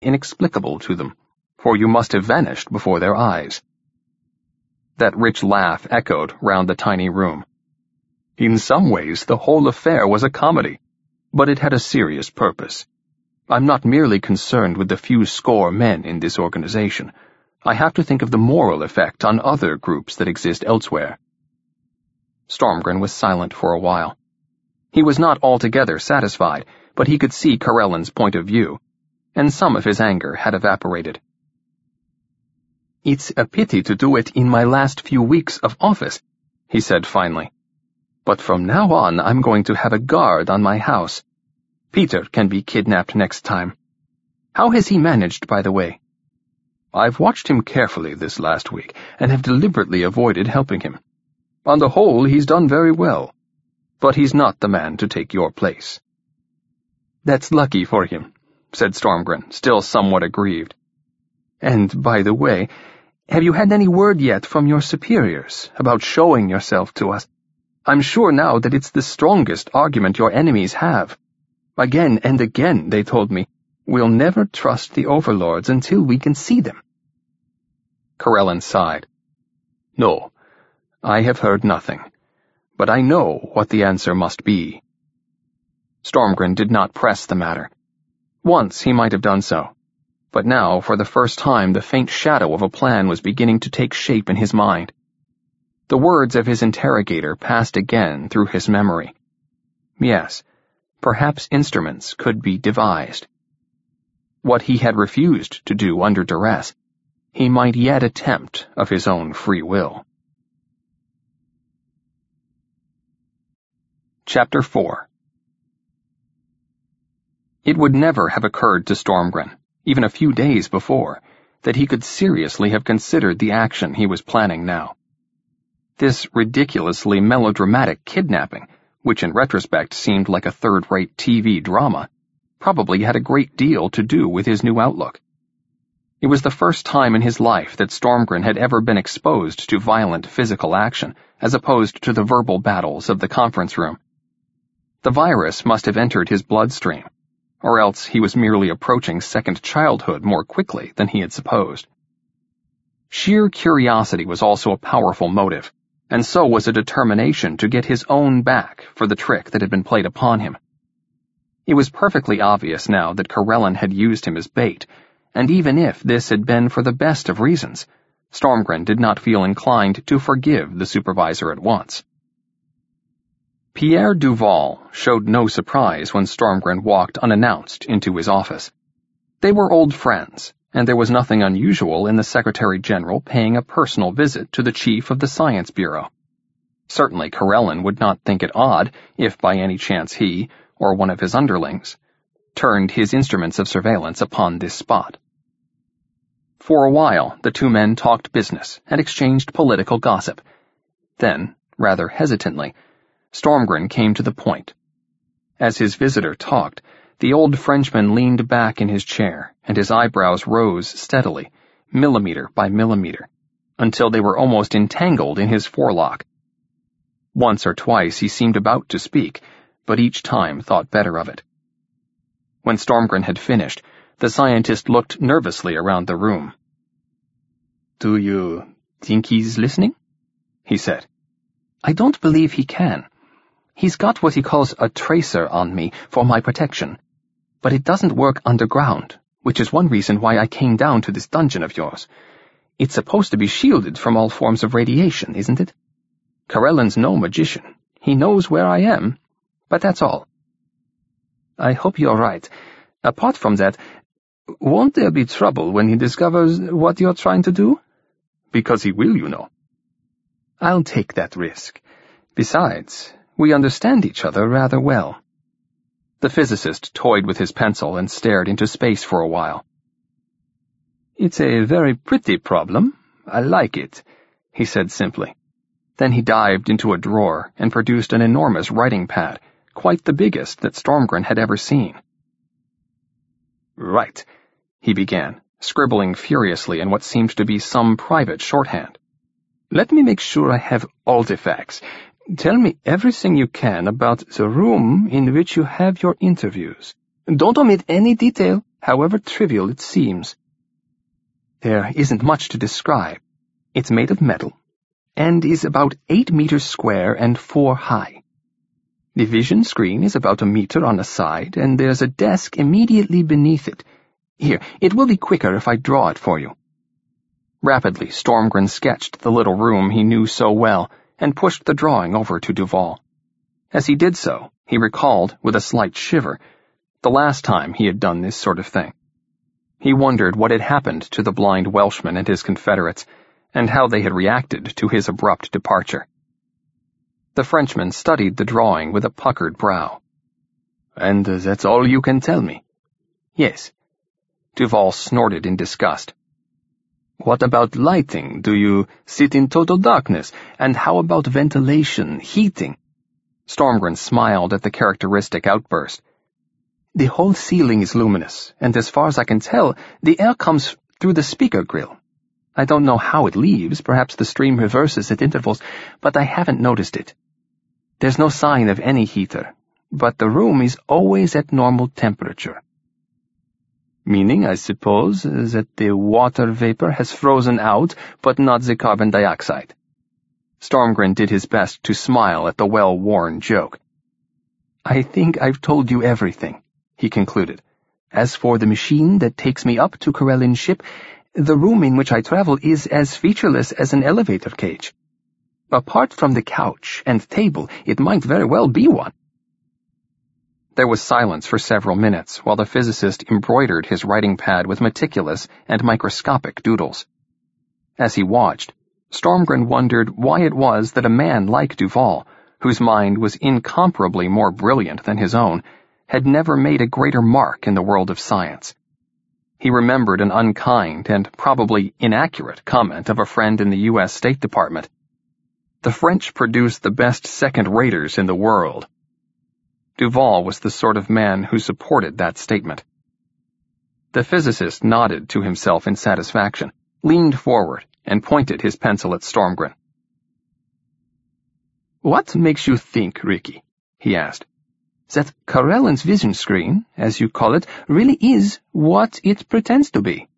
inexplicable to them, for you must have vanished before their eyes." That rich laugh echoed round the tiny room. "In some ways, the whole affair was a comedy, but it had a serious purpose. I'm not merely concerned with the few score men in this organization. I have to think of the moral effect on other groups that exist elsewhere." Stormgren was silent for a while. He was not altogether satisfied, but he could see Corellan's point of view, and some of his anger had evaporated. "It's a pity to do it in my last few weeks of office," he said finally. "But from now on I'm going to have a guard on my house. Peter can be kidnapped next time. How has he managed, by the way?" "I've watched him carefully this last week, and have deliberately avoided helping him. On the whole, he's done very well. But he's not the man to take your place." "That's lucky for him," said Stormgren, still somewhat aggrieved. "And, by the way, have you had any word yet from your superiors about showing yourself to us? I'm sure now that it's the strongest argument your enemies have. Again and again, they told me, we'll never trust the overlords until we can see them." Corellan sighed. "No, I have heard nothing, but I know what the answer must be." Stormgren did not press the matter. Once he might have done so, but now, for the first time, the faint shadow of a plan was beginning to take shape in his mind. The words of his interrogator passed again through his memory. Yes, perhaps instruments could be devised. What he had refused to do under duress, he might yet attempt of his own free will. Chapter 4. It would never have occurred to Stormgren, even a few days before, that he could seriously have considered the action he was planning now. This ridiculously melodramatic kidnapping, which in retrospect seemed like a third-rate TV drama, probably had a great deal to do with his new outlook. It was the first time in his life that Stormgren had ever been exposed to violent physical action, as opposed to the verbal battles of the conference room. The virus must have entered his bloodstream, or else he was merely approaching second childhood more quickly than he had supposed. Sheer curiosity was also a powerful motive, and so was a determination to get his own back for the trick that had been played upon him. It was perfectly obvious now that Corellan had used him as bait, and even if this had been for the best of reasons, Stormgren did not feel inclined to forgive the supervisor at once. Pierre Duval showed no surprise when Stormgren walked unannounced into his office. They were old friends, and there was nothing unusual in the Secretary-General paying a personal visit to the chief of the Science Bureau. Certainly Corellan would not think it odd if by any chance he, or one of his underlings, turned his instruments of surveillance upon this spot. For a while, the two men talked business and exchanged political gossip. Then, rather hesitantly, Stormgren came to the point. As his visitor talked, the old Frenchman leaned back in his chair, and his eyebrows rose steadily, millimeter by millimeter, until they were almost entangled in his forelock. Once or twice he seemed about to speak, but each time thought better of it. When Stormgren had finished, the scientist looked nervously around the room. "Do you think he's listening?" he said. "I don't believe he can. He's got what he calls a tracer on me for my protection, but it doesn't work underground, which is one reason why I came down to this dungeon of yours. It's supposed to be shielded from all forms of radiation, isn't it? Corellan's no magician. He knows where I am, but that's all." "I hope you're right. Apart from that, won't there be trouble when he discovers what you're trying to do?" "Because he will, you know." "I'll take that risk. Besides, we understand each other rather well." The physicist toyed with his pencil and stared into space for a while. "It's a very pretty problem. I like it," he said simply. Then he dived into a drawer and produced an enormous writing pad, quite the biggest that Stormgren had ever seen. "Right," he began, scribbling furiously in what seemed to be some private shorthand. "Let me make sure I have all the facts. Tell me everything you can about the room in which you have your interviews. Don't omit any detail, however trivial it seems. There isn't much to describe. It's made of metal, and is about 8 meters square and 4 high. The vision screen is about 1 meter on a side, and there's a desk immediately beneath it. Here, it will be quicker if I draw it for you. Rapidly, Stormgren sketched the little room he knew so well, and pushed the drawing over to Duval. As he did so, he recalled, with a slight shiver, the last time he had done this sort of thing. He wondered what had happened to the blind Welshman and his confederates, and how they had reacted to his abrupt departure. The Frenchman studied the drawing with a puckered brow. "And that's all you can tell me?" "Yes." Duval snorted in disgust. "What about lighting? Do you sit in total darkness? And how about ventilation, heating?" Stormgren smiled at the characteristic outburst. "The whole ceiling is luminous, and as far as I can tell, the air comes through the speaker grill. I don't know how it leaves, perhaps the stream reverses at intervals, but I haven't noticed it. There's no sign of any heater, but the room is always at normal temperature." "Meaning, I suppose, that the water vapor has frozen out, but not the carbon dioxide." Stormgren did his best to smile at the well-worn joke. "I think I've told you everything," he concluded. "As for the machine that takes me up to Corellin's ship, the room in which I travel is as featureless as an elevator cage. Apart from the couch and table, it might very well be one." There was silence for several minutes while the physicist embroidered his writing pad with meticulous and microscopic doodles. As he watched, Stormgren wondered why it was that a man like Duval, whose mind was incomparably more brilliant than his own, had never made a greater mark in the world of science. He remembered an unkind and probably inaccurate comment of a friend in the U.S. State Department. "The French produce the best second-raters in the world." Duval was the sort of man who supported that statement. The physicist nodded to himself in satisfaction, leaned forward, and pointed his pencil at Stormgren. "What makes you think, Ricky," he asked, "that Corellin's vision screen, as you call it, really is what it pretends to be?"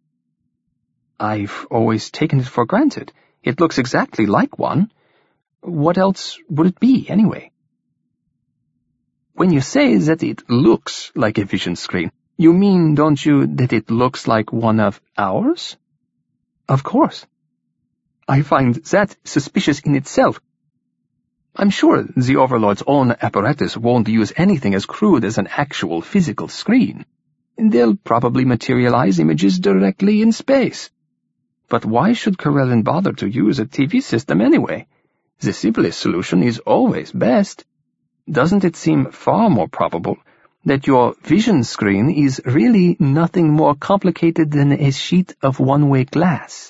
"I've always taken it for granted. It looks exactly like one. What else would it be, anyway?" "When you say that it looks like a vision screen, you mean, don't you, that it looks like one of ours?" "Of course." "I find that suspicious in itself. I'm sure the Overlord's own apparatus won't use anything as crude as an actual physical screen. They'll probably materialize images directly in space. But why should Corellin bother to use a TV system anyway? The simplest solution is always best. Doesn't it seem far more probable that your vision screen is really nothing more complicated than a sheet of one-way glass?"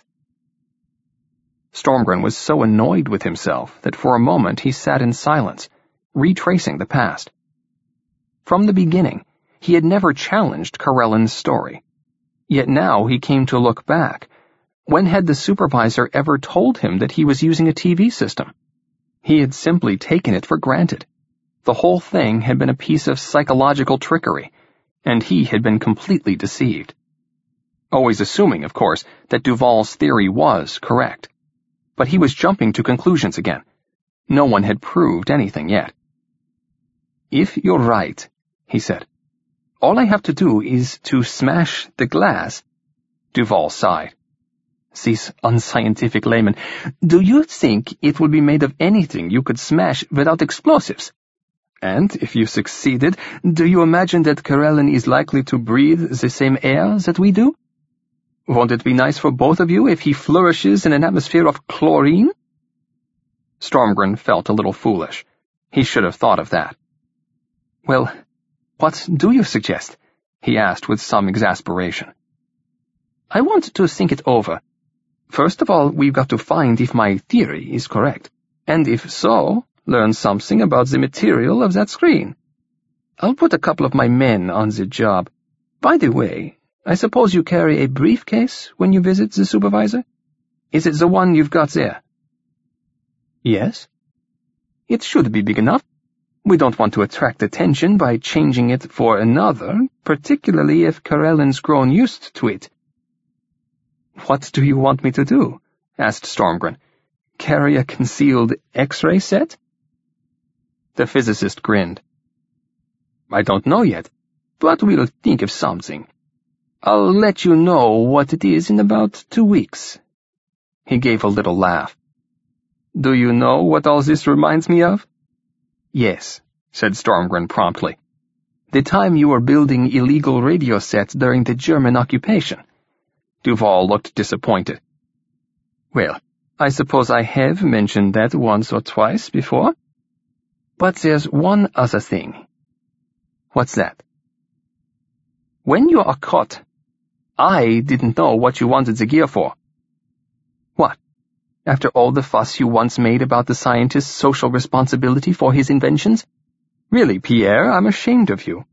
Stormgren was so annoyed with himself that for a moment he sat in silence, retracing the past. From the beginning, he had never challenged Corellin's story. Yet now he came to look back. When had the supervisor ever told him that he was using a TV system? He had simply taken it for granted. The whole thing had been a piece of psychological trickery, and he had been completely deceived. Always assuming, of course, that Duval's theory was correct. But he was jumping to conclusions again. No one had proved anything yet. "If you're right," he said, "all I have to do is to smash the glass." Duval sighed. "These unscientific laymen, do you think it would be made of anything you could smash without explosives? And if you succeeded, do you imagine that Corellin is likely to breathe the same air that we do? Won't it be nice for both of you if he flourishes in an atmosphere of chlorine?" Stormgren felt a little foolish. He should have thought of that. "Well, what do you suggest?" he asked with some exasperation. "I want to think it over. First of all, we've got to find if my theory is correct, and if so, learn something about the material of that screen. I'll put a couple of my men on the job. By the way, I suppose you carry a briefcase when you visit the supervisor? Is it the one you've got there?" "Yes." "It should be big enough. We don't want to attract attention by changing it for another, particularly if Karellin's grown used to it." "What do you want me to do?" asked Stormgren. "Carry a concealed X-ray set?" The physicist grinned. "I don't know yet, but we'll think of something. I'll let you know what it is in about 2 weeks." He gave a little laugh. "Do you know what all this reminds me of?" "Yes," said Stormgren promptly. "The time you were building illegal radio sets during the German occupation." Duval looked disappointed. "Well, I suppose I have mentioned that once or twice before. But there's one other thing." "What's that?" "When you are caught, I didn't know what you wanted the gear for." "What? After all the fuss you once made about the scientist's social responsibility for his inventions? Really, Pierre, I'm ashamed of you."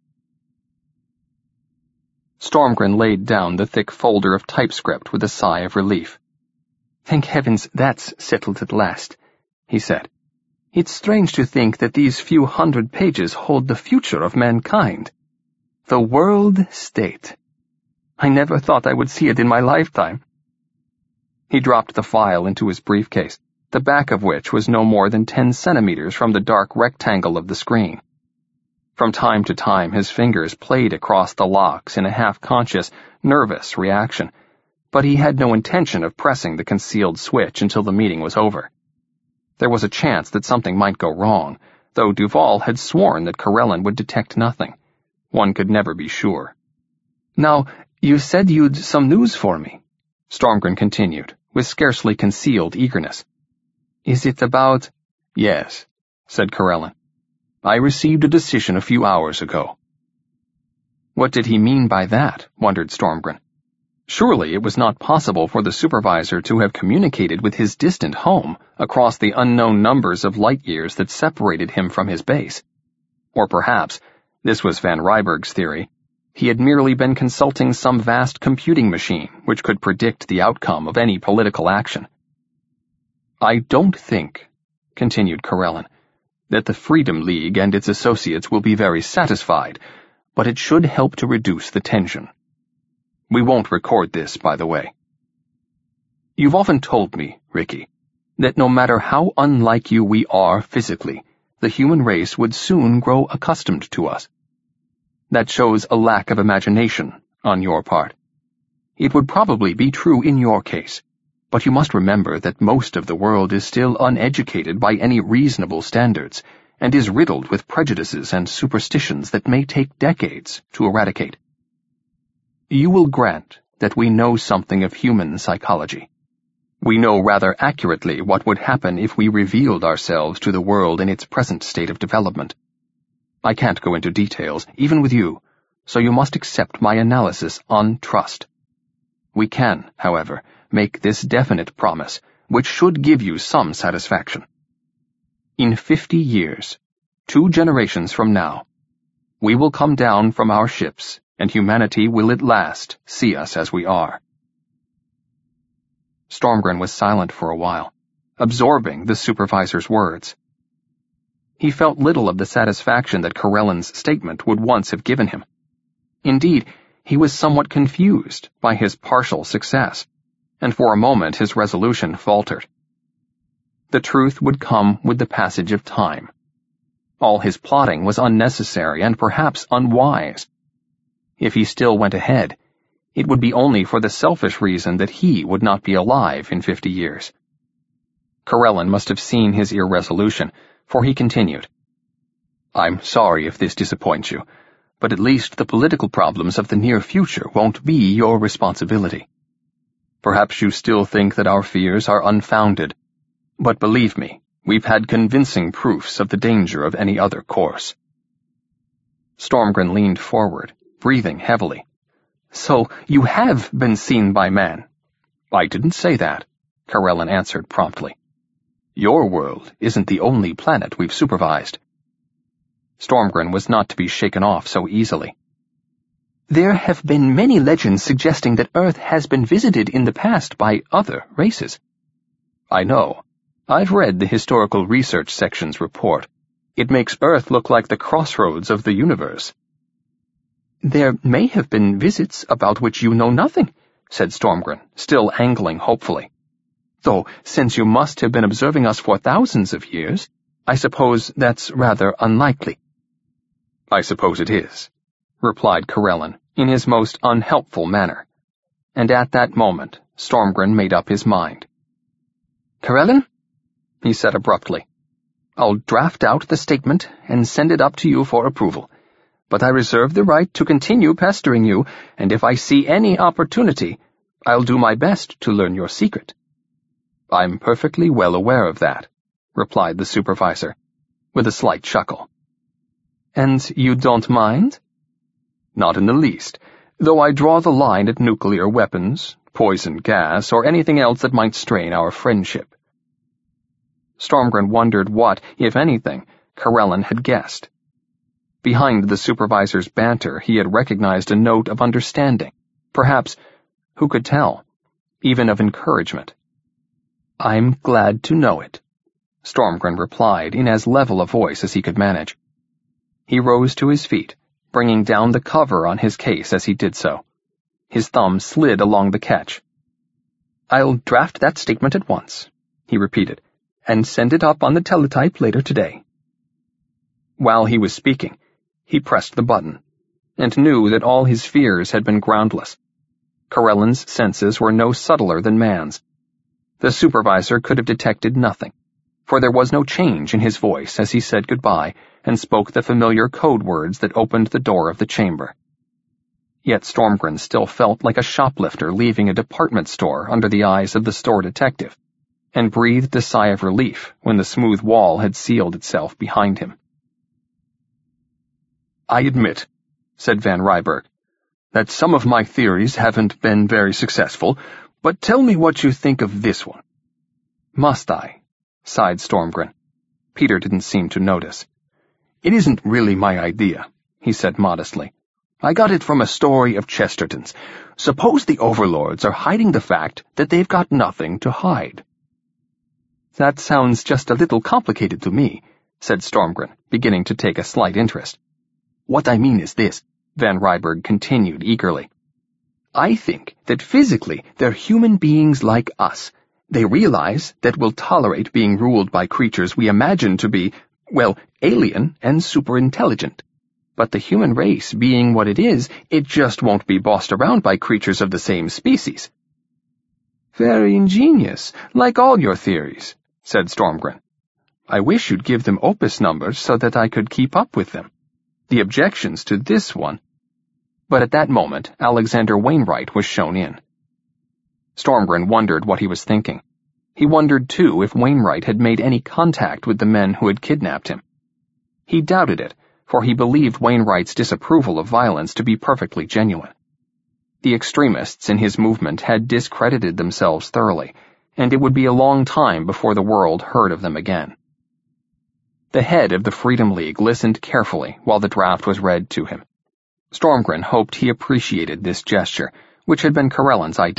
Stormgren laid down the thick folder of typescript with a sigh of relief. "Thank heavens that's settled at last," he said. "It's strange to think that these few 100 pages hold the future of mankind. The world state. I never thought I would see it in my lifetime." He dropped the file into his briefcase, the back of which was no more than 10 centimeters from the dark rectangle of the screen. From time to time his fingers played across the locks in a half-conscious, nervous reaction, but he had no intention of pressing the concealed switch until the meeting was over. There was a chance that something might go wrong, though Duval had sworn that Karellin would detect nothing. One could never be sure. "Now, you said you'd some news for me," Stormgren continued, with scarcely concealed eagerness. "Is it about—" "Yes," said Karellin. "I received a decision a few hours ago." What did he mean by that, wondered Stormgren. Surely it was not possible for the supervisor to have communicated with his distant home across the unknown numbers of light-years that separated him from his base. Or perhaps, this was Van Ryberg's theory, he had merely been consulting some vast computing machine which could predict the outcome of any political action. "I don't think," continued Karellin, "that the Freedom League and its associates will be very satisfied, but it should help to reduce the tension. We won't record this, by the way. You've often told me, Ricky, that no matter how unlike you we are physically, the human race would soon grow accustomed to us. That shows a lack of imagination on your part. It would probably be true in your case, but you must remember that most of the world is still uneducated by any reasonable standards and is riddled with prejudices and superstitions that may take decades to eradicate. You will grant that we know something of human psychology. We know rather accurately what would happen if we revealed ourselves to the world in its present state of development. I can't go into details, even with you, so you must accept my analysis on trust. We can, however, make this definite promise, which should give you some satisfaction. In 50 years, 2 generations from now, we will come down from our ships, and humanity will at last see us as we are." Stormgren was silent for a while, absorbing the supervisor's words. He felt little of the satisfaction that Karellin's statement would once have given him. Indeed, he was somewhat confused by his partial success, and for a moment his resolution faltered. The truth would come with the passage of time. All his plotting was unnecessary and perhaps unwise. If he still went ahead, it would be only for the selfish reason that he would not be alive in 50 years. Karellin must have seen his irresolution, for he continued, "I'm sorry if this disappoints you, but at least the political problems of the near future won't be your responsibility. Perhaps you still think that our fears are unfounded, but believe me, we've had convincing proofs of the danger of any other course." Stormgren leaned forward, breathing heavily. "So you have been seen by man?" "I didn't say that," Karellin answered promptly. "Your world isn't the only planet we've supervised." Stormgren was not to be shaken off so easily. "There have been many legends suggesting that Earth has been visited in the past by other races." "I know. I've read the Historical Research Section's report. It makes Earth look like the crossroads of the universe." "There may have been visits about which you know nothing," said Stormgren, still angling hopefully. "Though, since you must have been observing us for thousands of years, I suppose that's rather unlikely." "I suppose it is," replied Corellin in his most unhelpful manner. And at that moment, Stormgren made up his mind. "Corellin," he said abruptly, "I'll draft out the statement and send it up to you for approval. But I reserve the right to continue pestering you, and if I see any opportunity, I'll do my best to learn your secret." "I'm perfectly well aware of that," replied the supervisor, with a slight chuckle. "And you don't mind?" "Not in the least, though I draw the line at nuclear weapons, poison gas, or anything else that might strain our friendship." Stormgren wondered what, if anything, Corellin had guessed. Behind the supervisor's banter he had recognized a note of understanding, perhaps, who could tell, even of encouragement. "I'm glad to know it," Stormgren replied in as level a voice as he could manage. He rose to his feet, bringing down the cover on his case as he did so. His thumb slid along the catch. "I'll draft that statement at once," he repeated, "and send it up on the teletype later today." While he was speaking, he pressed the button, and knew that all his fears had been groundless. Corellin's senses were no subtler than man's. The supervisor could have detected nothing, for there was no change in his voice as he said goodbye and spoke the familiar code words that opened the door of the chamber. Yet Stormgren still felt like a shoplifter leaving a department store under the eyes of the store detective, and breathed a sigh of relief when the smooth wall had sealed itself behind him. "I admit," said Van Rieberg, "that some of my theories haven't been very successful, but tell me what you think of this one." "Must I?" sighed Stormgren. Peter didn't seem to notice. "It isn't really my idea," he said modestly. "I got it from a story of Chesterton's. Suppose the overlords are hiding the fact that they've got nothing to hide." "That sounds just a little complicated to me," said Stormgren, beginning to take a slight interest. "What I mean is this," Van Rieberg continued eagerly. "I think that physically they're human beings like us. They realize that we'll tolerate being ruled by creatures we imagine to be, well, alien and superintelligent. But the human race being what it is, it just won't be bossed around by creatures of the same species." "Very ingenious, like all your theories," said Stormgren. "I wish you'd give them opus numbers so that I could keep up with them. The objections to this one—" But at that moment Alexander Wainwright was shown in. Stormgren wondered what he was thinking. He wondered, too, if Wainwright had made any contact with the men who had kidnapped him. He doubted it, for he believed Wainwright's disapproval of violence to be perfectly genuine. The extremists in his movement had discredited themselves thoroughly, and it would be a long time before the world heard of them again. The head of the Freedom League listened carefully while the draft was read to him. Stormgren hoped he appreciated this gesture, which had been Corellin's idea.